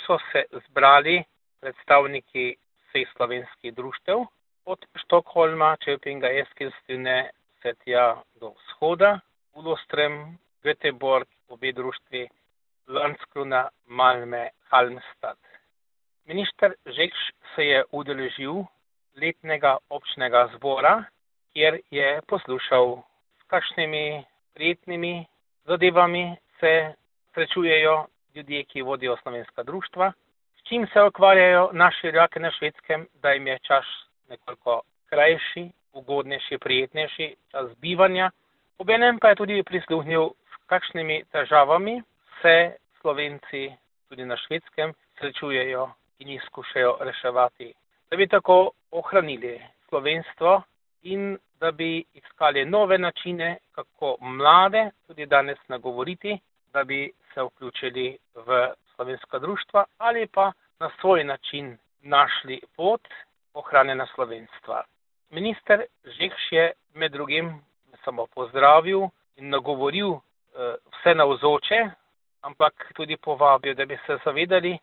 so se zbrali predstavniki vseh slovenskih društev, od Štokholma, Čepinga, Eskilstune, vse tja do vzhoda, Ulostrem, Göteborg, obe društvi, Landskrona, Malme, Halmstad. Minister Žekš se je udeležil letnega občnega zbora, kjer je poslušal, s kakšnimi prijetnimi zadevami se srečujejo ljudje, ki vodijo slovenska društva, s čim se ukvarjajo naši rojaki na Švedskem, da jim je čas nekoliko krajši, ugodnejši, prijetnejši čas bivanja. Obenem pa je tudi prisluhnil, s kakšnimi težavami se Slovenci tudi na Švedskem srečujejo in jih skušajo reševati, da bi tako ohranili slovenstvo in da bi iskali nove načine, kako mlade tudi danes nagovoriti, da bi se vključili v slovenska društva ali pa na svoj način našli pot ohranjena slovenstva. Minister Žekš je med drugim samo pozdravil in nagovoril vse navzoče, ampak tudi povabil, da bi se zavedali,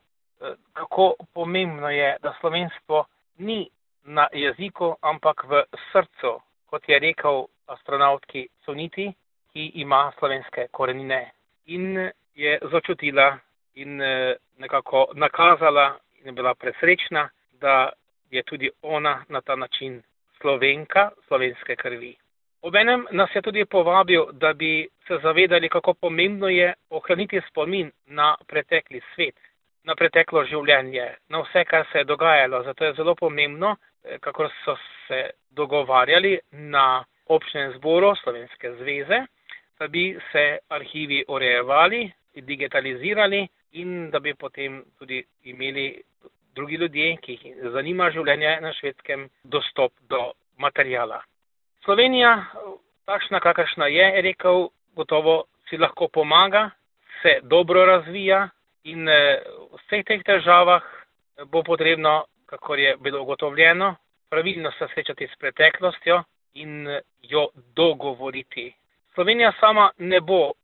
kako pomembno je, da slovenstvo ni na jeziku, ampak v srcu, kot je rekel astronautki Suniti, ki ima slovenske korenine. In je začutila in nekako nakazala in je bila presrečna, da je tudi ona na ta način Slovenka, slovenske krvi. Obenem nas je tudi povabil, da bi se zavedali, kako pomembno je ohraniti spomin na pretekli svet, na preteklo življenje, na vse, kar se je dogajalo. Zato je zelo pomembno, kako so se dogovarjali na občnem zboru Slovenske zveze, da bi se arhivi urejevali, digitalizirali in da bi potem tudi imeli drugi ljudje, ki jih zanima življenje na Švedskem, dostop do materijala. Slovenija, takšna kakršna je, rekel, gotovo si lahko pomaga, se dobro razvija in v vseh teh težavah bo potrebno, kakor je bilo ugotovljeno, pravilno se srečati s preteklostjo in jo dogovoriti. Slovenija sama ne bo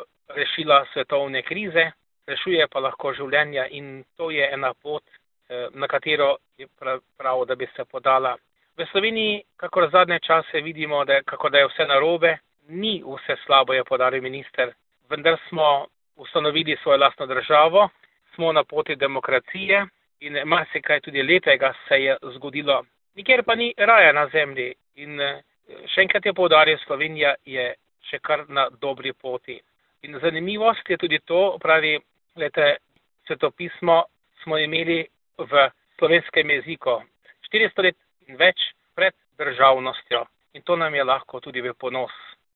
rešila svetovne krize, rešuje pa lahko življenja in to je ena pot, na katero je prav, da bi se podala. V Sloveniji, kakor zadnje čase vidimo, kako da je vse narobe, ni vse slabo, je poudaril minister, vendar smo ustanovili svojo lastno državo, smo na poti demokracije in marsikaj tudi lepega se je zgodilo. Nikjer pa ni raja na zemlji in še enkrat je poudaril, Slovenija je še kar na dobri poti. In zanimivost je tudi to, pravi, svetopismo smo imeli v slovenskem jeziku 400 let in več pred državnostjo in to nam je lahko tudi v ponos.